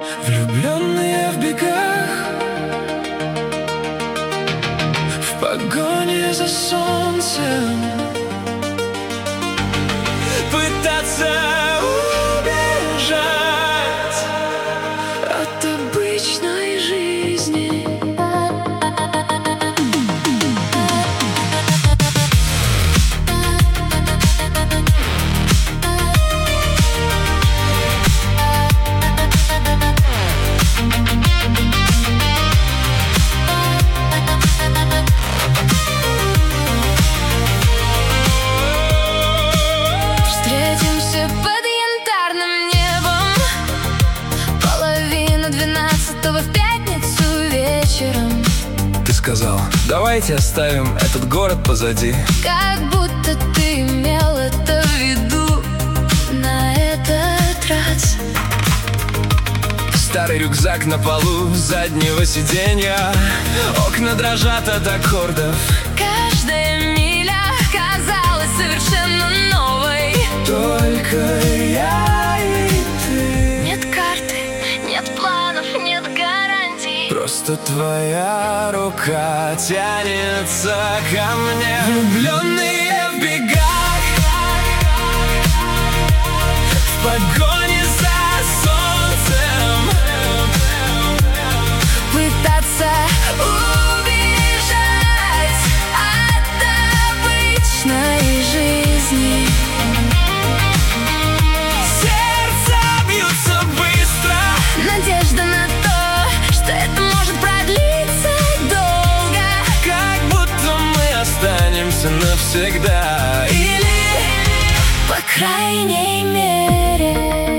Влюбленные в бегах, в погоне за солнцем, пытаться убежать от обычной жизни. В пятницу вечером Ты сказал: давайте оставим этот город позади. как будто ты имел это в виду на этот раз. Старый рюкзак на полу заднего сиденья, окна дрожат от аккордов. Каждая миля казалась совершенно новой. Только я и ты. Нет карты, нет планов, нет гарантий. Просто твоя рука тянется ко мне. Влюбленные в бегах, в погоне за солнцем, Пытаться убежать от обычной жизни. сердца бьются быстро. Надежда на то, что это может продлиться долго. Как будто мы останемся навсегда. Или, по крайней мере,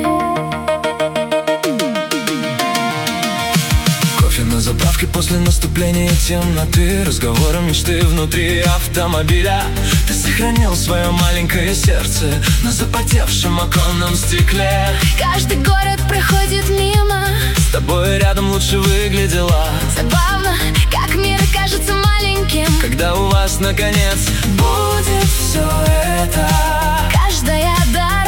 Кофе на заправке после наступления темноты, разговоры мечты внутри автомобиля. Ты сохранил свое маленькое сердце на запотевшем оконном стекле. каждый город проходит мимо. С тобой рядом лучше выглядела. Забавно, как мир кажется маленьким, Когда у вас наконец будет все это. каждая дорога